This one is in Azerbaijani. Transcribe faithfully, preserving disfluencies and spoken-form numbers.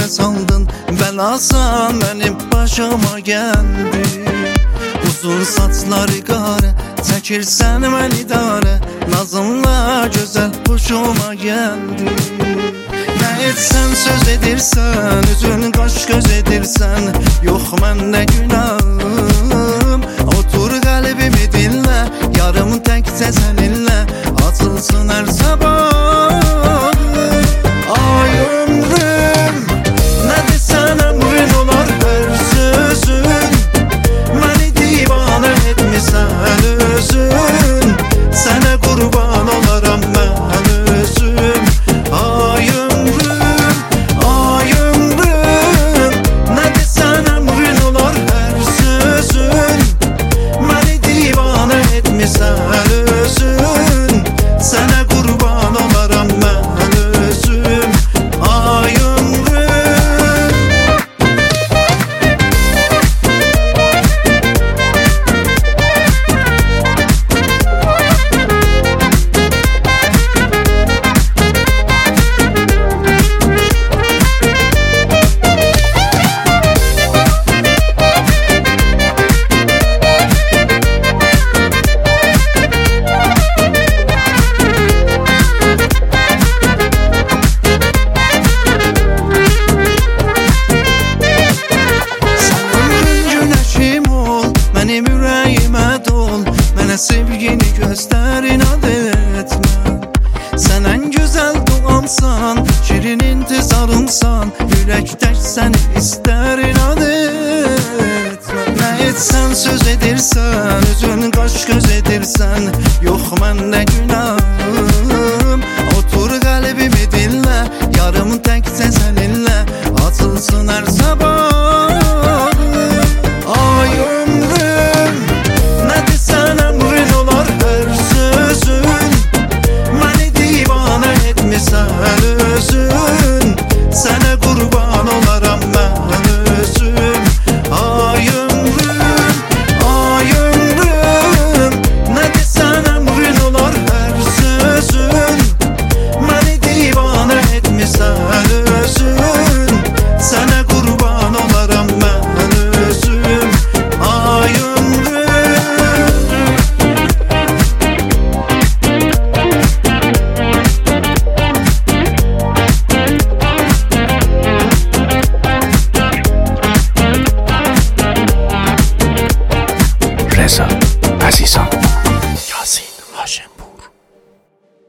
saldın, belasan benim başıma geldi. Uzun saçları qara, çəkirsən mən idarə, nazınla gözəl hoşuma gəldi. Nə etsən söz edirsən, üzün qaş göz edirsən, yox məndə günahım. Otur qəlbimi dinlə, yarım təkcə səninlə açılsın hər sabah. Ay ömrüm, nə desən əmrin olar hər sözün, məni divanə etmisən özün, sənə qurban olaram mən özüm. Ay ömrüm, ay ömrüm, nə desən əmrin olar hər sözün, məni divanə etmisən özün, sənə qurban olaram mən özüm. Ay ömrüm. Mənim ürəyimə dol, mənə sevgini göstər, inad etmə. Sən ən gözəl doğamsan, şirin intizarımsan, ürək tək səni istər, inad etmə. Nə etsən söz edirsən, üzün qaş göz edirsən, yox məndə günahım. Otur qəlbimi dinlə, yarım təkcə səninlə açılsın hər sabah. Ay ömrüm, nə desən əmrin olar hər sözün, məni divanə etmisən özün, sənə qurban olaram mən özüm. Ay ömrüm, ay ömrüm, nə desən əmrin olar hər sözün, məni divanə etmisən özün, sənə qurban olaram mən özüm. Ay ömrüm. رضا عزیزان.